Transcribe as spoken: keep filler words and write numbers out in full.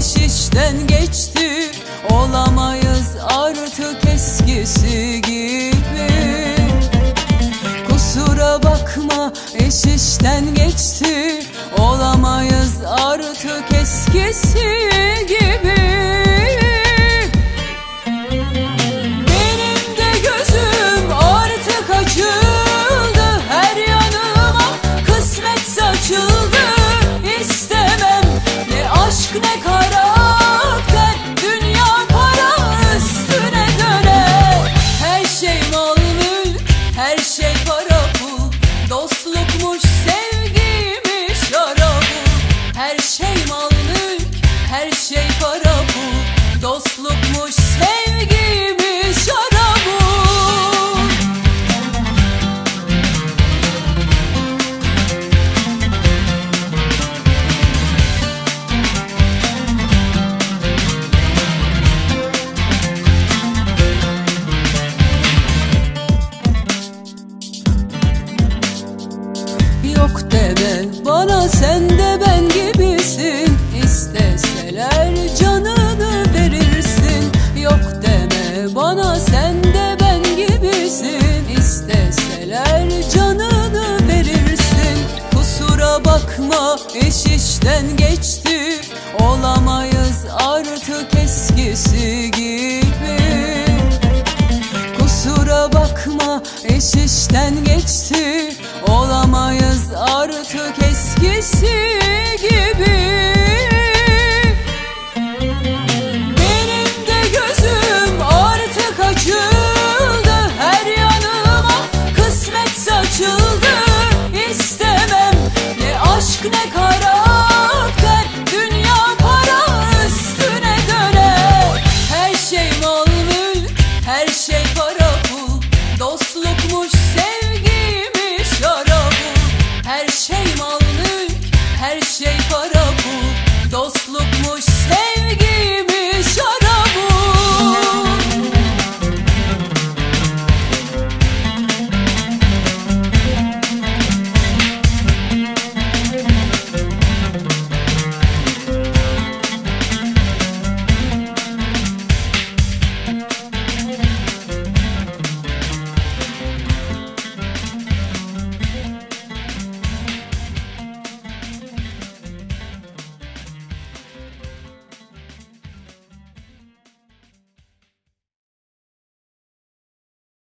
iş işten geçti, olamayız artık eskisi gibi. Kusura bakma, iş işten geçti, olamayız artık eskisi gibi. Benim de gözüm artık açıldı, her yanıma kısmet saçıldı. İstemem ne aşk ne karakter, dünya para üstüne döner. Her şey mal mülk, her şey para pul, dostlukmuş sevgiymiş şarabı. Her şey mal mülk, her şey para pul, dostlukmuş sevgiymiş şarabı. Yok deme bana, sen de ben gibisin, İsteseler canını verirsin. Yok deme bana, sen de ben gibisin, İsteseler canını verirsin. Kusura bakma, iş işten geçti, olamayız artık eskisi gibi. Kusura bakma, iş işten geçti, olamayız artık eskisi